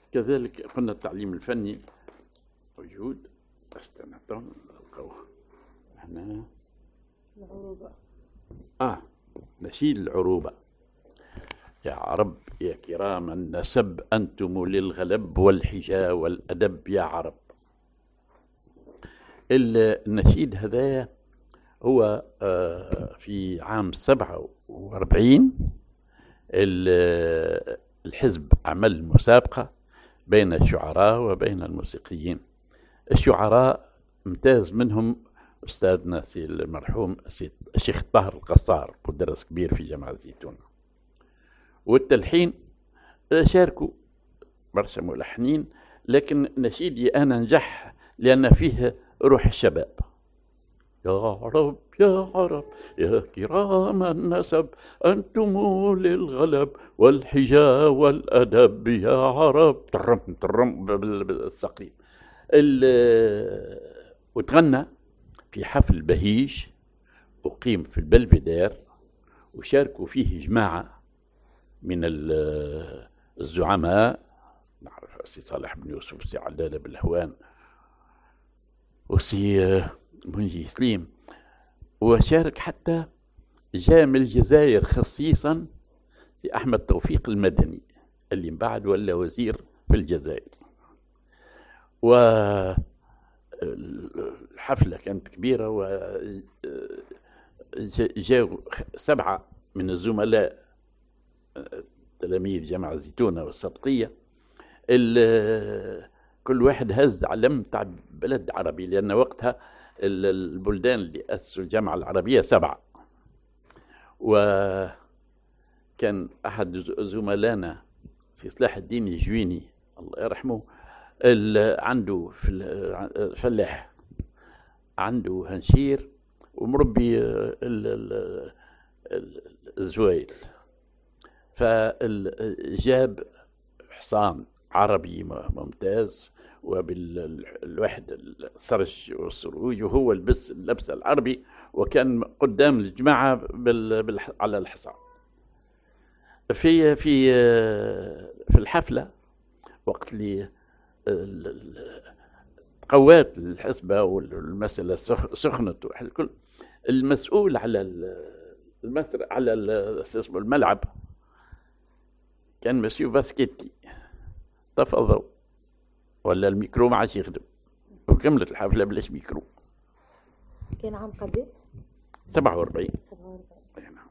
كذلك قلنا التعليم الفني موجود. استنى نلقاوه هنا. العروبة. نشيد العروبة. يا عرب يا كرام النسب أنتم للغلب والحجا والأدب يا عرب. النشيد هذا هو في عام 47 الحزب عمل مسابقة بين الشعراء وبين الموسيقيين. الشعراء امتاز منهم أستاذنا المرحوم الشيخ طاهر القصار، مدرس كبير في جامعة الزيتون. والتلحين شاركوا برشا ملحنين، لكن نشيدي أنا نجح لأن فيه روح الشباب. يا عرب يا عرب يا كرام النسب أنتم للغلب والحجا والأدب يا عرب. ترم بالسقيم. وتغنى في حفل بهيج أقيم في البلفدير، وشاركوا فيه جماعة من الزعماء، نعرف السي صالح بن يوسف، السي علالة بالهوان، والسي منجي سليم. وشارك حتى جاء من الجزائر خصيصا سي أحمد توفيق المدني اللي من بعد ولا وزير في الجزائر. والحفلة كانت كبيرة، وجاءوا 7 من الزملاء تلاميذ جامعة الزيتونة والسبطية. كل واحد هز علم تاع بلد عربي، لأن وقتها البلدان اللي أسسوا الجامعة العربية 7. وكان أحد زملائنا سي صلاح الدين الجويني الله يرحمه، عنده في الفلاح، عنده هنشير ومربي الزوايل، فجاب حصان عربي ممتاز وبالواحد السرج والسروج، وهو لبس اللبس العربي وكان قدام الجماعة على الحصان. في الحفلة وقت اللي قوات الحسبة والمسألة سخنت والكل، المسؤول على على الملعب كان مسيو فاسكيتي. تفضل ولا الميكرو ما عادش يخدم، وكملت الحفلة بلاش ميكرو. كان عام قديش؟ 47.